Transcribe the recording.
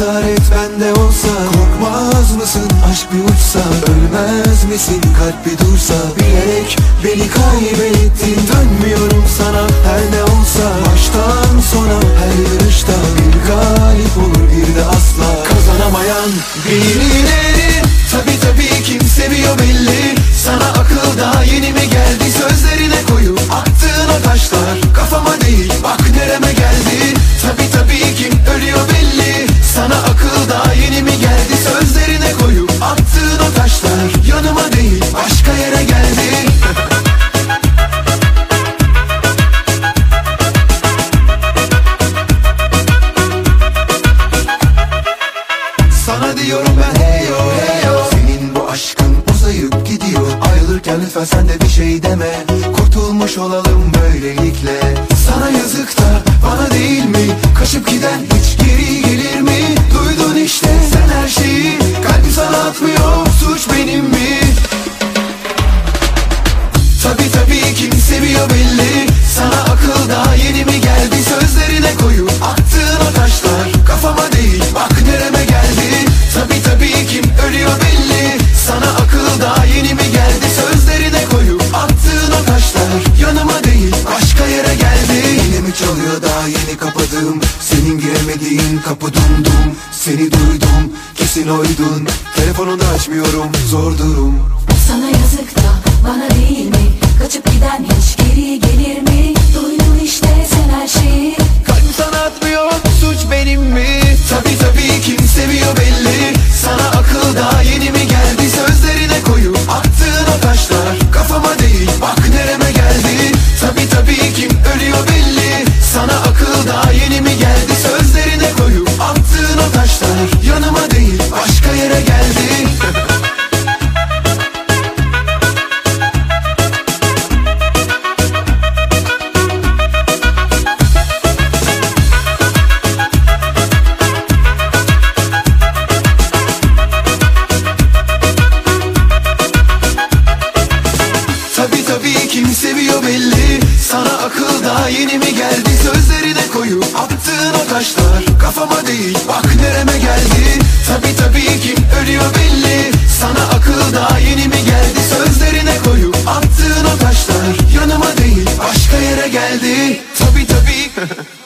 cesaret bende olsa, korkmaz mısın aşk bir uçsa? Ölmez misin kalp bir dursa? Bilerek beni kaybettin, dönmüyorum sana her ne olsa. Baştan sona her yarışta bir galip olur bir de asla kazanamayan birileri. Tabii kim seviyor belli. Sana akıl daha yeni mi geldi? Sözlerine koyup attığın o taşlar kafama değil bak nereme geldi. Tabii kim ölüyor belli. Sana akıl daha yeni mi geldi? Sözlerine koyup attığın o taşlar yanıma değil başka yere geldi. Sana diyorum ben heyo heyo, senin bu aşkın uzayıp gidiyor. Ayrılırken lütfen sen de bir şey deme, kurtulmuş olalım böylelikle. Sana yazık da bana değil mi? Kaçıp giden hiç geri gelir mi? Duydun işte sen her şeyi, kalbim sana atmıyor, suç benim mi? Tabii kim seviyor belli. Sana akıl daha yeni mi geldi? Sözlerine koyup attığın o taşlar kafama değil bak nereme geldi. Tabii kim ölüyor belli. Sana akıl daha yeni mi geldi? Sözlerine koyup attığın o taşlar yanıma değil başka yere geldi. Yine mi çalıyor daha yeni kapadığım, senin giremediğin kapı dumdum. Seni duydum kesin oydun, telefonunu da açmıyorum zor durum. Sana yazık da bana değil mi? Kaçıp giden hiç geri gelir mi? Duydun işte sen her şeyi, kalbim sana atmıyor, suç benim mi? Tabii kim seviyor belli. Sana akıl daha yeni mi geldi? Sözlerine koyup attığın o taşlar kafama değil bak nereme geldi. Tabii kim ölüyor belli. Sana akıl daha yeni mi geldi? Sözlerine koyup attığın o taşlar yanıma değil başka yere geldi. Tabii kim seviyor belli. Sana akıl daha yeni mi geldi? Sözlerine koyup attığın o taşlar kafama değil bak nereme geldi. Tabii kim ölüyor belli. Sana akıl daha yeni mi geldi? Sözlerine koyup attığın o taşlar yanıma değil başka yere geldi. Tabii